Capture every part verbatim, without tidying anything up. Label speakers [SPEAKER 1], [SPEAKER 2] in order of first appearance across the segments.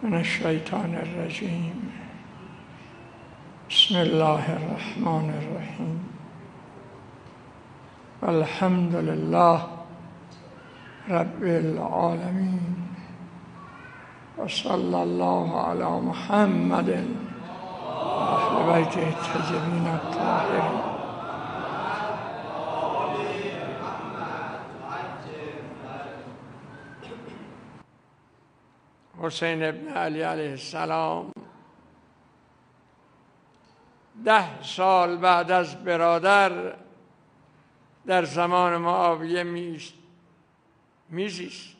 [SPEAKER 1] من الشیطان الرجیم. بسم الله الرحمن الرحیم. الحمد لله رب العالمین و صلی الله علی محمد و اهل بیته الطیبین الطاهرین. حسین ابن علی علیه السلام ده سال بعد از برادر در زمان معاویه میزیست.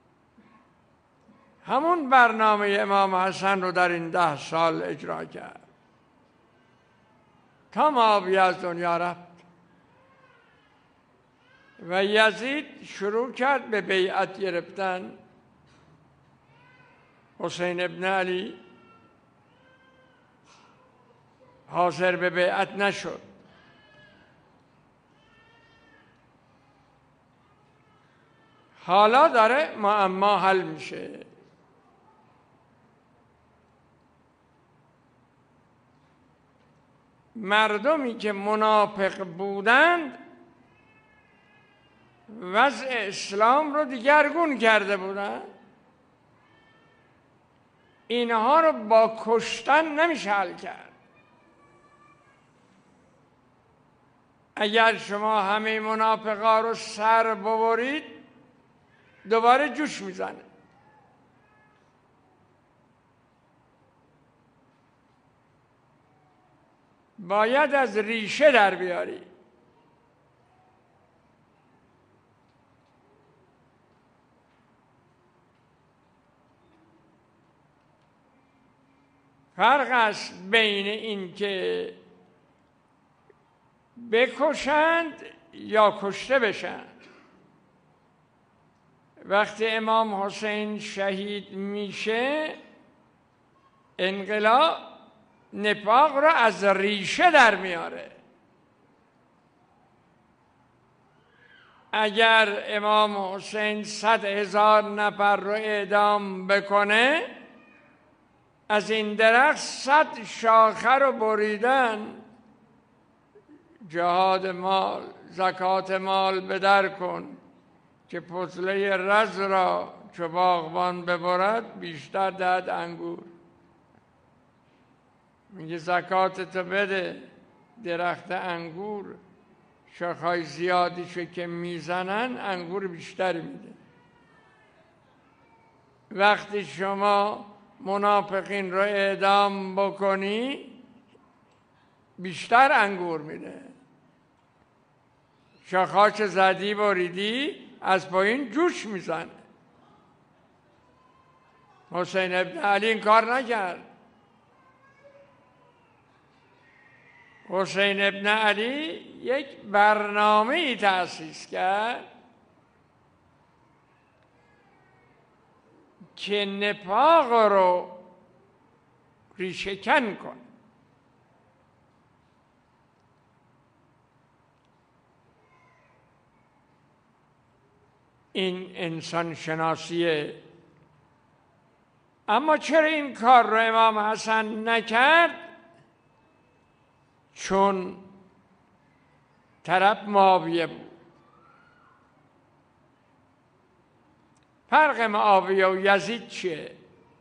[SPEAKER 1] همون برنامه امام حسن رو در این ده سال اجرا کرد تا معاویه از دنیا رفت و یزید شروع کرد به بیعت گرفتن. حسین ابن علی حاضر به بیعت نشد. حالا داره معما حل میشه. مردمی که منافق بودند وضع اسلام رو دیگرگون کرده بودند. اینها رو با کشتن نمیشه حل کرد. اگر شما همه منافقا رو سر ببرید دوباره جوش میزنه. باید از ریشه در بیاری. فرق است بین این که بکشند یا کشته بشند. وقتی امام حسین شهید میشه انقلاب نفاق رو از ریشه در میاره. اگر امام حسین صد هزار نفر رو اعدام بکنه از این درخت صد شاخه رو بریدن. جهاد مال، زکات مال بدر کن که پتله رز را چو باغبان ببرد بیشتر دهد انگور. میگه زکات تو بده. درخت انگور شاخهای زیادیشو که میزنن انگور بیشتری میده. وقتی شما منافقین رو اعدام بکنی بیشتر انگور میده. شاخهاش زدی بریدی از پایین جوش میزنه. حسین ابن علی این کار نکرد. حسین ابن علی یک برنامه ای تأسیس کرد که نفاق رو ریشه‌کن کن. این انسان شناسیه. اما چرا این کار رو امام حسن نکرد؟ چون طرف معاویه بود. فرق معاویه و یزید چیه؟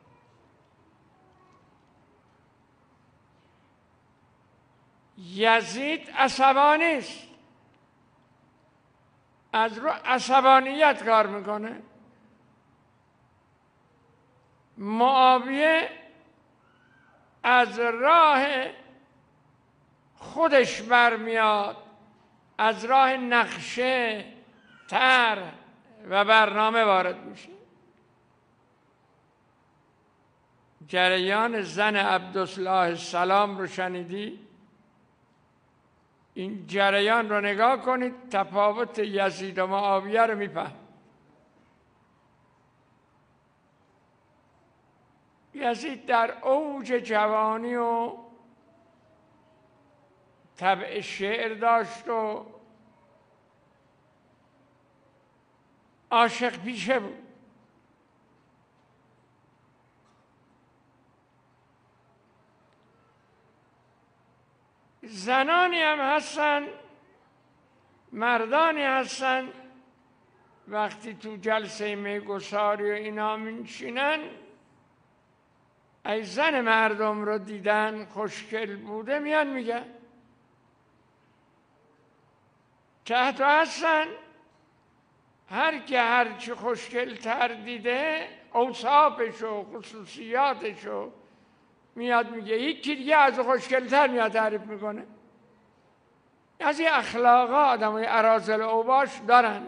[SPEAKER 1] یزید عصبانی است. از رو عصبانیت کار میکنه. معاویه از راه خودش برمیاد، از راه نقشه، طرح و برنامه وارد میشه. جریان زن عبدالله السلام رو شنیدی؟ این جریان رو نگاه کنید تفاوت یزید و معاویه رو میفهم. یزید در اوج جوانی و طبع شعر داشت و عاشق پیشه بود. زنانی هم هستن، مردانی هستن وقتی تو جلسه میگساری و اینا میشینن، ای زن مردم رو دیدن خوشگل بوده میان میگن که حتی هستن هر که هرچی خوشگل تر دیده اوصافش و خصوصیاتش رو میاد میگه، یکی دیگه از خوشگل تر میاد تعریف میکنه. از این اخلاقا آدم های اراذل و اوباش دارن.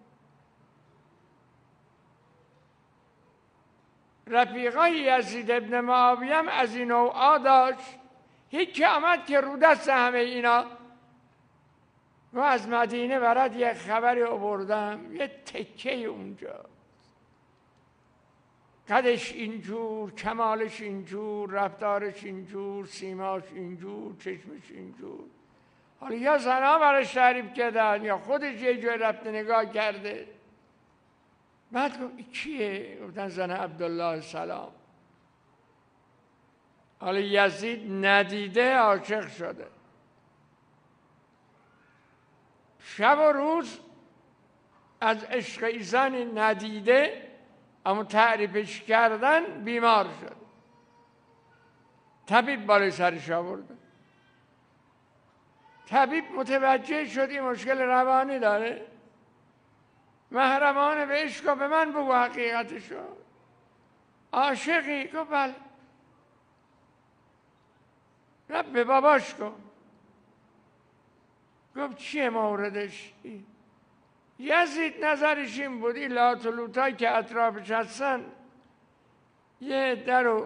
[SPEAKER 1] رفیقای یزید ابن معاویه هم از این نوعا داشت. یکی آمد که رو دست همه اینا و از مدینه برات یک خبری آوردم، یه تکه اونجا، قدش اینجور، کمالش اینجور، رفتارش اینجور، سیماش اینجور، چشمش اینجور. حالا یا زنها براش تعریف کردن یا خودش یه جای رفته نگاه کرده. بعد گفت این کیه؟ گفتن زن عبدالله سلام. حالا یزید ندیده عاشق شده، شب و روز از عشق ایزن ندیده اما تعریفش کردن بیمار شد. طبیب بالای سرش آورده. طبیب متوجه شد این مشکل روانی داره، محرمانه به عشق به من بگو حقیقتشو، عاشقی؟ گفت بله. رب به باباش کن. گفت چیه موردش؟ یزید نظرش این بود این لات و لوتایی که اطرافش هستن یه در رو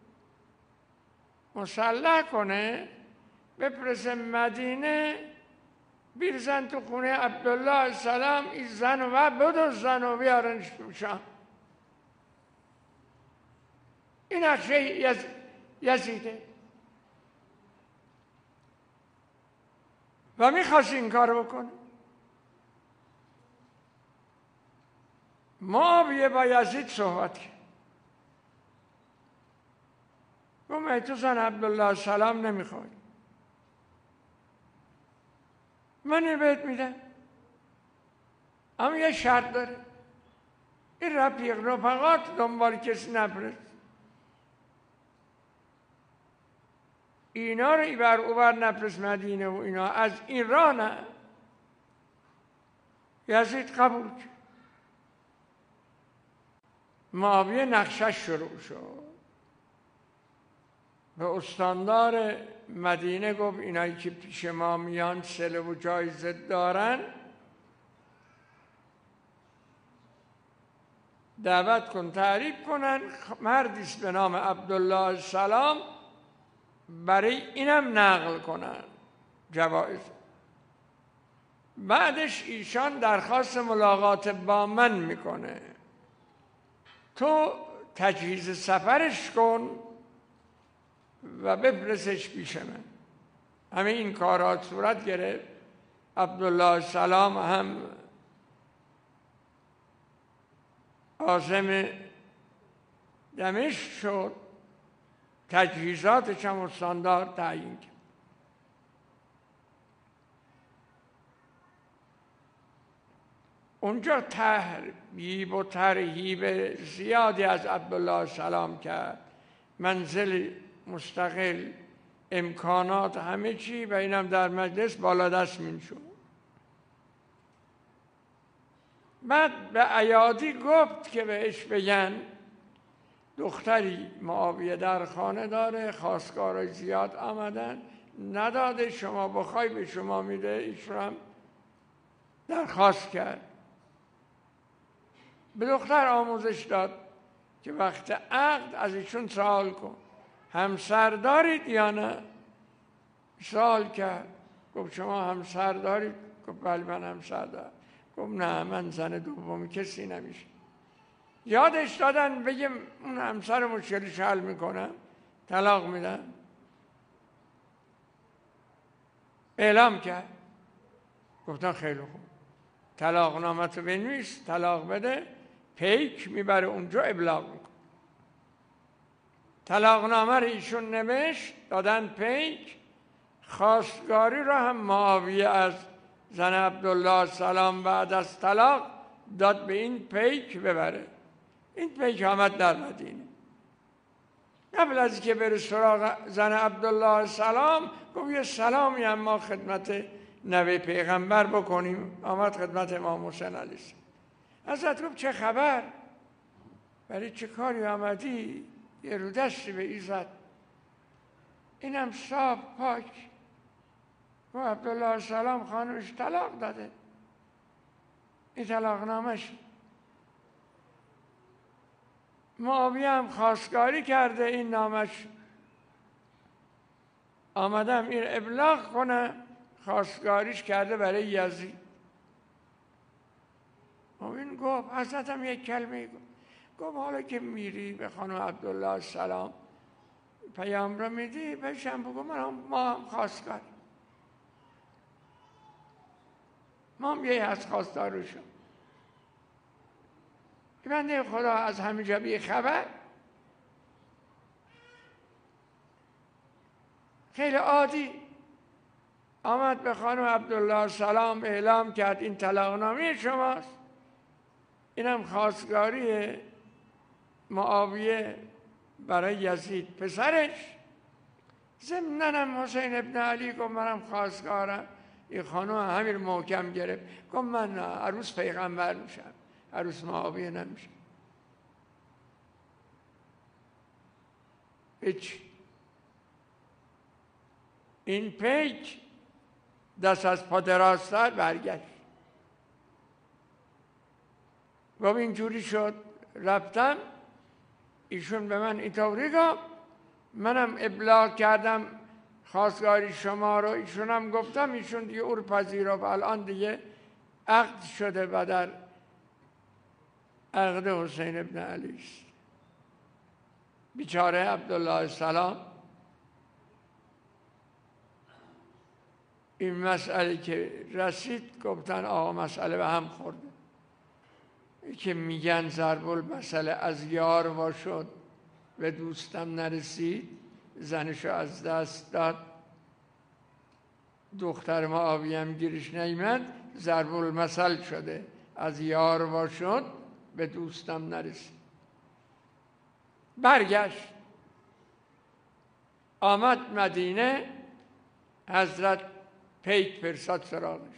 [SPEAKER 1] مسلح کنه، بپرسه مدینه، بیرزن تو خونه عبدالله سلام، این زن و بدو زن و بیارنش شام. این نقشه یز... یزیده و میخواست این کار بکنه. معاویه با یزید صحبت کرد. گفت تو زن عبدالله سلام نمیخوای، من بهت میدم، اما یه شرط داره، این رفیق رفقات دنبال کسی نپرست، اینا رو ایبر اوبر نپرست مدینه و اینا، از این راه نه. یزید قبول کرد. معاویه نقشش شروع شد. به استاندار مدینه گفت اینایی که پیش ما میان سله و جایزه دارن دعوت کن تعریف کنن، مردیست به نام عبدالله سلام، برای اینم نقل کنن جوایز. بعدش ایشان درخواست ملاقات با من میکنه، تو تجهیز سفرش کن و بفرستش پیش من. همه این کارات صورت گرفت. عبدالله سلام هم عازم دمشق شد، تجهیزاتش هم استاندار تعیین کرد. اونجا ترغیب و ترهیب زیادی از عبدالله سلام کرد، منزل مستقل، امکانات، همه چی، و اینم در مجلس بالا دست می شد. بعد به ایادی گفت که بهش بگن دختری معاویه در خانه داره، خواستگارای زیاد آمدن، نداده، شما بخوای به شما میده. ایشون هم درخواست کرد. به دختر آموزش داد که وقت عقد از ایشون سوال کن همسر دارید یا نه؟ سوال کرد. گفت شما همسر دارید؟ گفت بله من همسر دارم. گفت نه من زن دومی کسی نمیشه. یادش دادن بگم اون همسر مشکلش حل میکنم، طلاق میدم. اعلام کرد. گفتن خیلی خوب، طلاق نامتو بنویس، طلاق بده، پیک میبره اونجا ابلاغ میکن. طلاق نامه رو ایشون نوشت، دادن پیک، خواستگاری را هم معاویه از زن عبدالله سلام بعد از طلاق داد به این پیک ببره. این پیک آمد در مدینه. قبل از که بره سراغ زن عبدالله سلام گفت یه سلامی هم ما خدمت نوه پیغمبر بکنیم. آمد خدمت امام حسین علیه السلام. حضرت گفت چه خبر؟ برای چه کاری آمدی؟ یه رو دستی به ایزد. اینم صاف پاک. و عبدالله سلام خانمش طلاق داده. این طلاق نامش. معاویه هم خواستگاری کرده این نامش. آمدم این ابلاغ کنه. خواستگاریش کرده برای یزید. این گفت حضرت هم یک کلمه گفت. گفت حالا که میری به خانم عبدالله سلام پیام را میدی بهشم بگو من هم ما هم خواستگار. ما هم یه از خواستار رو شد. بنده خدا از همه جا بی خبر خیلی عادی آمد به خانم عبدالله سلام اعلام کرد این طلاقنامه شماست. اینم خواستگاری معاویه برای یزید پسرش. ضمناً هم حسین ابن علی گفت منم خواستگارم. این خانم همین محکم گرفت گفت من عروس پیغمبر میشم، عروس معاویه نمیشم. هیچ. این پیک دست از پا دراستر برگشت. گفت اینجوری شد رفتم ایشون به من اینطوری گفت منم ابلاغ کردم خواستگاری شما رو. ایشون هم گفتم ایشون دیگه او رو پذیرفت. الان دیگه عقد شده و در عقد حسین ابن علی است. بیچاره عبدالله سلام این مسئله که رسید گفتن آقا مسئله به هم خورده. که میگن ضرب المثل از یار وا شد و دوستم نرسید. زنشو از دست داد. دختر معاویه هم گیرش نیامد. ضرب المثل شده از یار وا شد به دوستم نرسید. برگشت آمد مدینه. حضرت پیک فرستاد سراغش.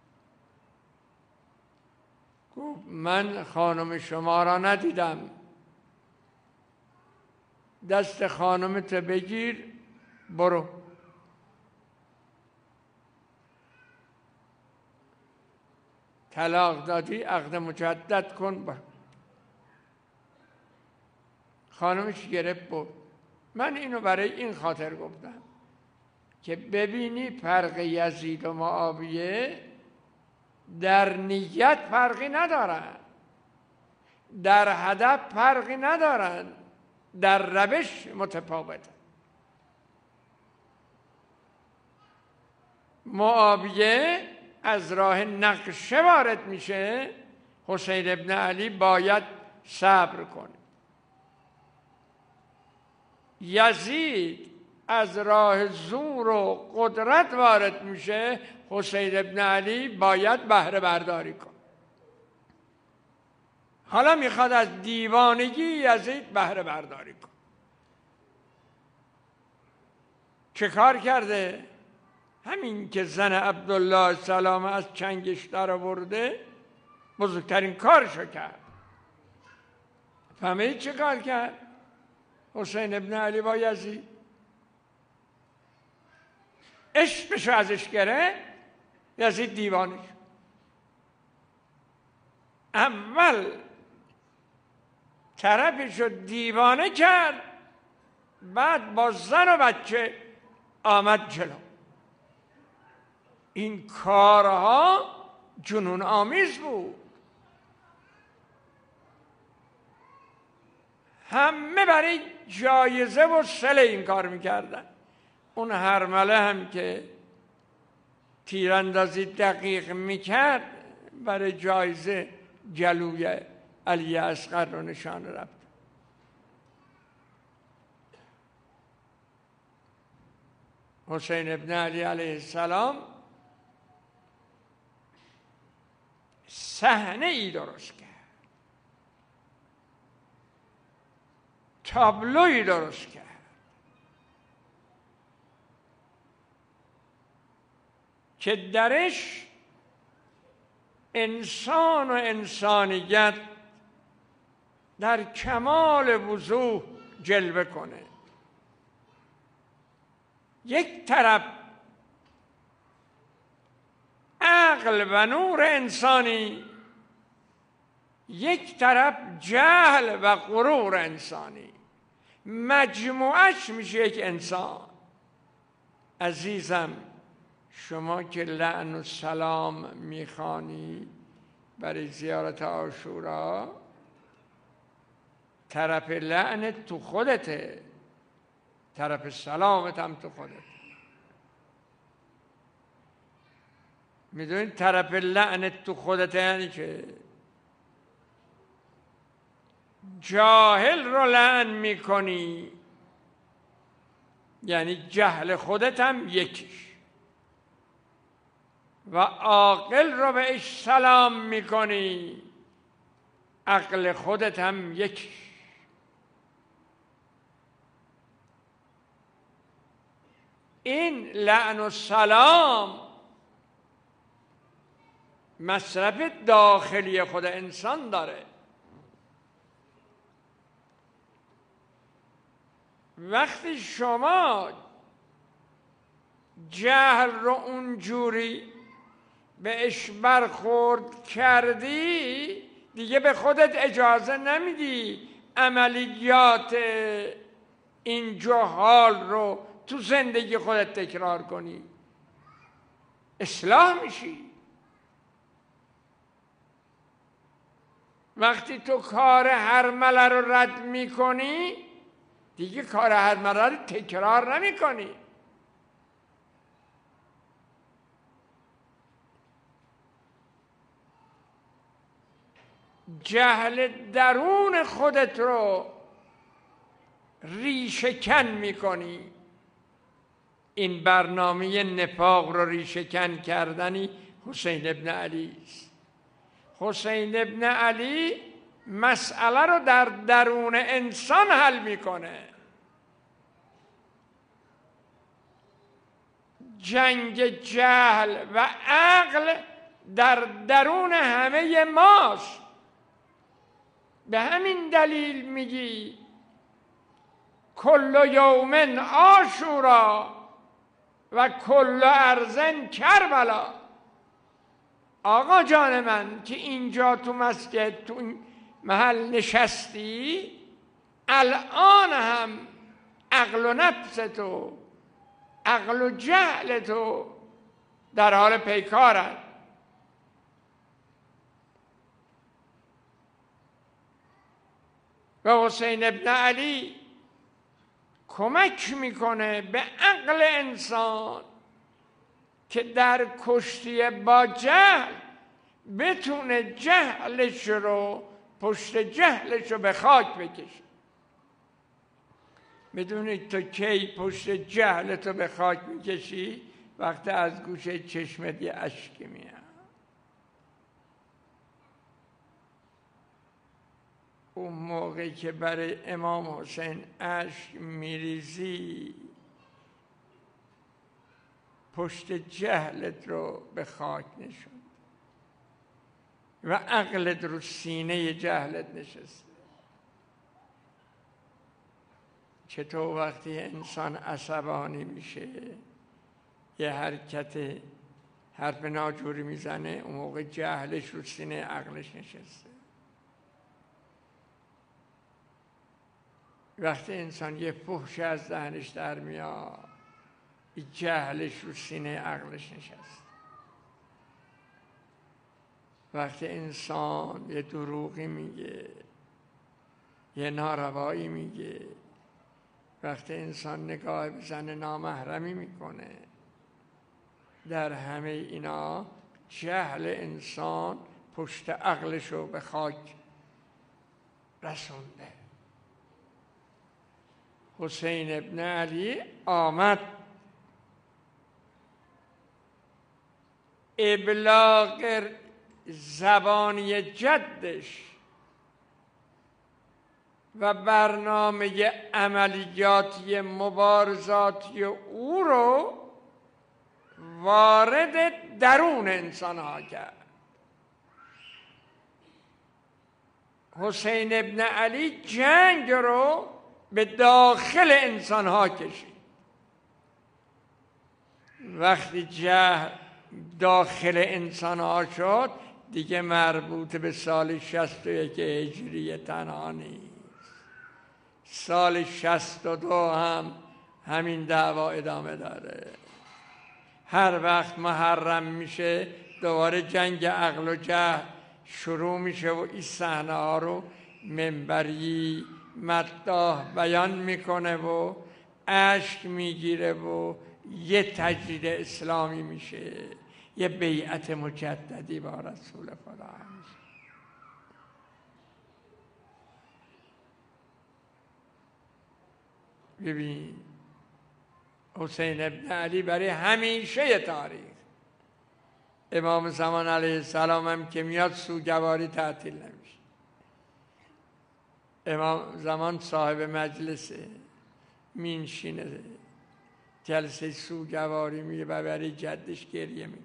[SPEAKER 1] گفت من خانم شما را ندیدم. دست خانمت بگیر برو. طلاق دادی عقد مجدد کن برو. خانمش گرفت برد. من اینو برای این خاطر گفتم که ببینی فرق یزید و معاویه در نیت فرقی ندارن، در هدف فرقی ندارن، در روش متفاوتن. معاویه از راه نقشه وارد میشه. حسین ابن علی باید صبر کنه. یزید از راه زور و قدرت وارد میشه. حسین ابن علی باید بهره برداری کنه. حالا میخواد از دیوانگی یزید بهره برداری کنه. چه کار کرده؟ همین که زن عبدالله سلام از چنگش در آورده بزرگترین کارشو کرد. فهمید چه کار کرد؟ حسین ابن علی با یزید عشقشو ازش گرفت. یزید دیوانه شد. اول طرفشو دیوانه کرد، بعد با زن و بچه آمد جلو. این کارها جنون آمیز بود. همه برای جایزه و صله این کار میکردن. اون هرمله هم که تیراندازی دقیق میکرد برای جایزه جلوی علی اصغر رو نشان رفت. حسین ابن علی علیه السلام صحنه ای درست کرد، تابلوی درست کرد که درش انسان و انسانیت در کمال وضوح جلوه کنه. یک طرف عقل و نور انسانی، یک طرف جهل و غرور انسانی، مجموعش میشه یک انسان. عزیزم، شما که لعن و سلام میخوانی برای زیارت عاشورا، طرف لعنت تو خودته، طرف سلامت هم تو خودت. میدونید طرف لعنت تو خودت یعنی که جاهل رو لعن میکنی، یعنی جهل خودت هم یکیش، و عاقل رو بهش سلام میکنی، عقل خودت هم یکیش. این لعن و سلام مصرف داخلی خود انسان داره. وقتی شما جهل رو اونجوری بهش برخورد کردی، دیگه به خودت اجازه نمیدی عملیات این جهال رو تو زندگی خودت تکرار کنی. اصلاح میشی. وقتی تو کار هرمله رو رد میکنی، دیگه کار هرمله رو تکرار نمیکنی. جهل درون خودت رو ریشه کن میکنی. این برنامه نفاق رو ریشه کن کردنی حسین ابن علی است. حسین ابن علی مسئله رو در درون انسان حل میکنه. جنگ جهل و عقل در درون همه ماست. به همین دلیل میگی کل یوم عاشورا و کل ارضن کربلا. آقا جان من که اینجا تو مسجد تو این محل نشستی، الان هم عقل و نفس تو، عقل و جهل تو در حال پیکارن. و حسین ابن علی کمک میکنه به عقل انسان که در کشتی با جهل بتونه جهلش رو، پشت جهلش رو به خاک بکشه. میدونید تو کی پشت جهلت رو به خاک میکشی؟ وقتی از گوشه چشمت یه اشکی میاد. اون موقعی که برای امام حسین اشک میریزی، پشت جهلت رو به خاک نشون و عقلت رو سینه جهلت نشسته. چطور وقتی انسان عصبانی میشه، یه حرکت حرف ناجوری میزنه، اون موقع جهلش رو سینه عقلش نشسته. وقتی انسان یه فحش از دهنش در میاد، جهلش رو سینه عقلش نشست. وقتی انسان یه دروغی میگه، یه ناروایی میگه، وقتی انسان نگاه به زن نامحرمی میکنه، در همه اینا جهل انسان پشت عقلش رو به خاک رسونده. حسین ابن علی آمد ابلاغ زبانی جدش و برنامه عملیاتی مبارزاتی او رو وارد درون انسان ها کرد. حسین ابن علی جنگ رو به داخل انسان ها کشید. وقتی جنگ داخل انسان ها شد دیگه مربوط به سال شصت و یک هجری تنها نیست. سال شصت و دو هم همین دعوا ادامه داره. هر وقت محرم میشه دوباره جنگ عقل و جهل شروع میشه و این صحنه ها رو منبری مداح بیان میکنه و اشک میگیره و یه تجدید اسلامی میشه، یه بیعت مجددی با رسول خدا میشه. ببین حسین ابن علی برای همیشه تاریخ، امام زمان علیه السلام هم که میاد سوگواری تعطیل نمیشه. امام زمان صاحب مجلسه، مینشینه جلسه سوگواری میگه و برای جدش گریه میکنه.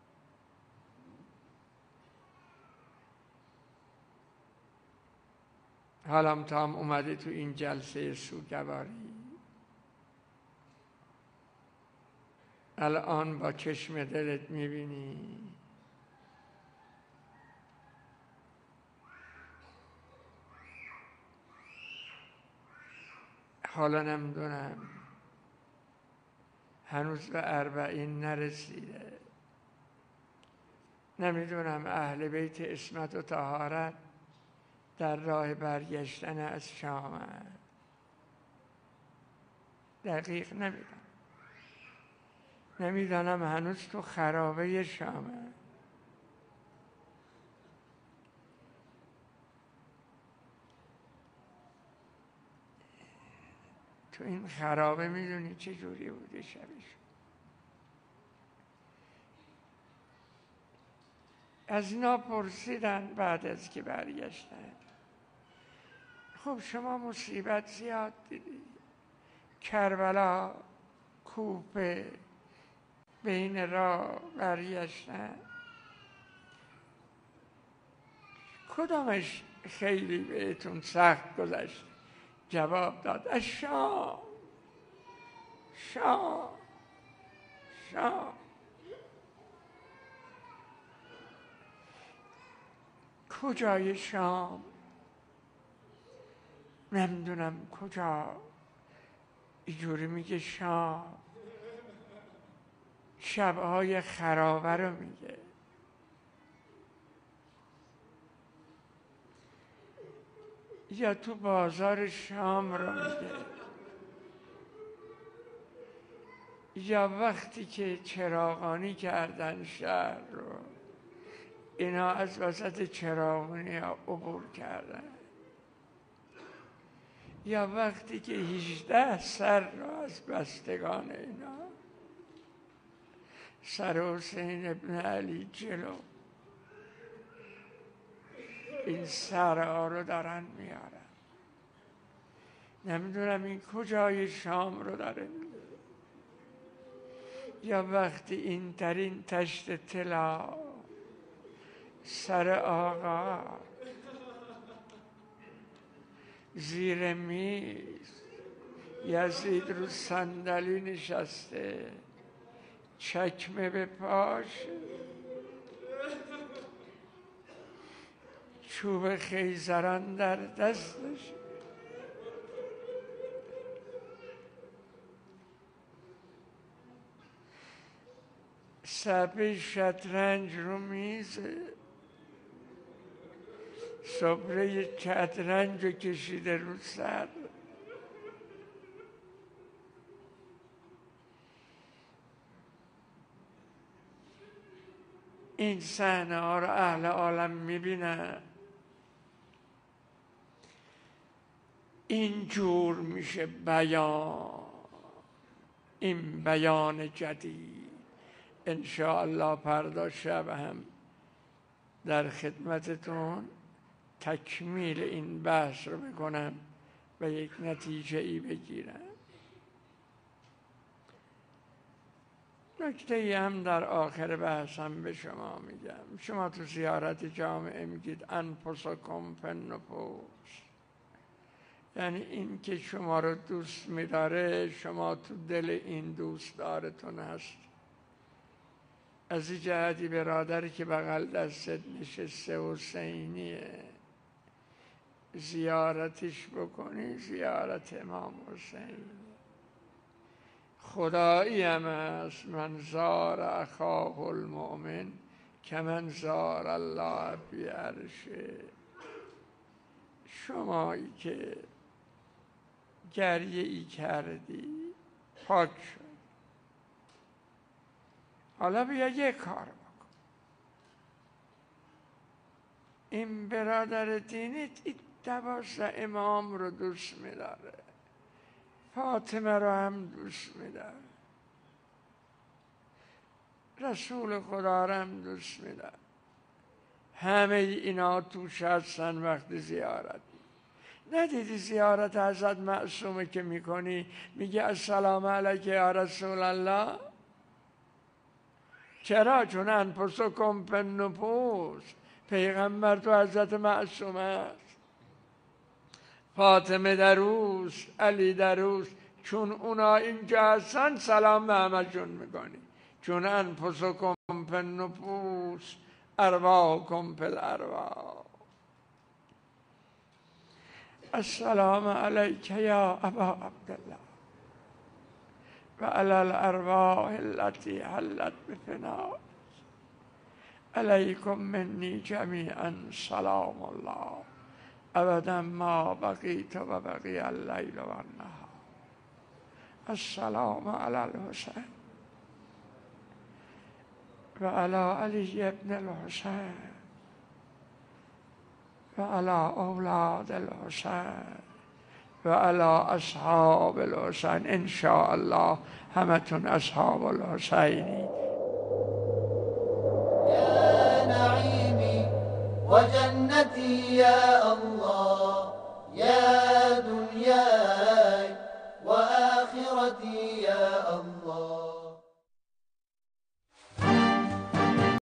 [SPEAKER 1] حالا تا هم اومده تو این جلسه سوگواری، الان با چشم دلت میبینی حالا نمیدونم هنوز به اربعین نرسیده، نمیدونم اهل بیت عصمت و طهارت در راه برگشتن از شام، دقیق نمیدونم، نمیدانم هنوز تو خرابه شامه. تو این خرابه میدونی چه جوری بوده شبش؟ از اینا پرسیدن بعد از که برگشتن، خب شما مصیبت زیاد دیدی، کربلا، کوفه، بین راه برگشتن، کدامش خیلی بهتون سخت گذشت؟ جواب داد از شام، شام، شام. کجای شام؟ نمیدونم کجا. اینجوری میگه شام، شبهای خرابه رو میگه. یا تو بازار شام رو میگه، یا وقتی که چراغانی کردن شهر رو، اینا از وسط چراغانی عبور کردن، یا وقتی که هجده سر رو از بستگان اینا سر حسین ابن علی جلو این سرها رو دارن میارن. نمیدونم این کجای شام رو داره میگه. یا وقتی این ترین تشت طلا سر آقا زیر میز، یزید رو صندلی نشسته، چکمه به پاش، چوب خیزران در دستش، صفحه شطرنج رو میزه، صبره شطرنج رو کشیده رو سر. این صحنه ها رو اهل عالم میبینن، این جور میشه بیان، این بیان جدید. ان شاء الله فردا شب هم در خدمتتون تکمیل این بحث رو بکنم و یک نتیجه ای بگیرم. نکته ای هم در آخر بحثم به شما میگم. شما تو زیارت جامعه میگید انفسکم فی النفوس، یعنی این که شما رو دوست میداره شما تو دل این دوست دارتون هست. از این جهتی برادری که بغل دستت نشسته حسینیه زیارتش بکنی زیارت امام حسین. خدایی هم هست من زار اخاه المؤمن که من زار الله فی عرشه. شمایی که گریه ای کردی پاک شد، حالا بیا یک کار بکن. این برادر دینیت این دوازده امام رو دوست می‌داره، فاطمه رو هم دوست می‌داره، رسول خدا رو هم دوست می‌داره. همه اینا توش هستن وقت زیارت. ندیدی زیارت حضرت معصومه که میکنی میگه السلام علیک یا رسول الله؟ چرا؟ چون انفسکم فی النفوس، پیغمبر تو حضرت معصومه است، فاطمه دروس، علی دروس. چون اونا اینجا هستن سلام به همشون میکنی. چون انفسکم فی النفوس ارواحکم فی الارواح. السلام علیک یا ابا عبدالله و علی الارواح التي حلت بفناء علیکم منی جمیعا سلام الله ابدا ما بقیت و بقی اللیل و النهار. السلام علی الحسین و علی علی ابن الحسین و علی اولاد الحسین و علی اصحاب الحسین. ان شاء الله همتون اصحاب الحسینی.
[SPEAKER 2] یا نعیمی و جنتی یا الله، یا دنیای و آخرتی یا الله.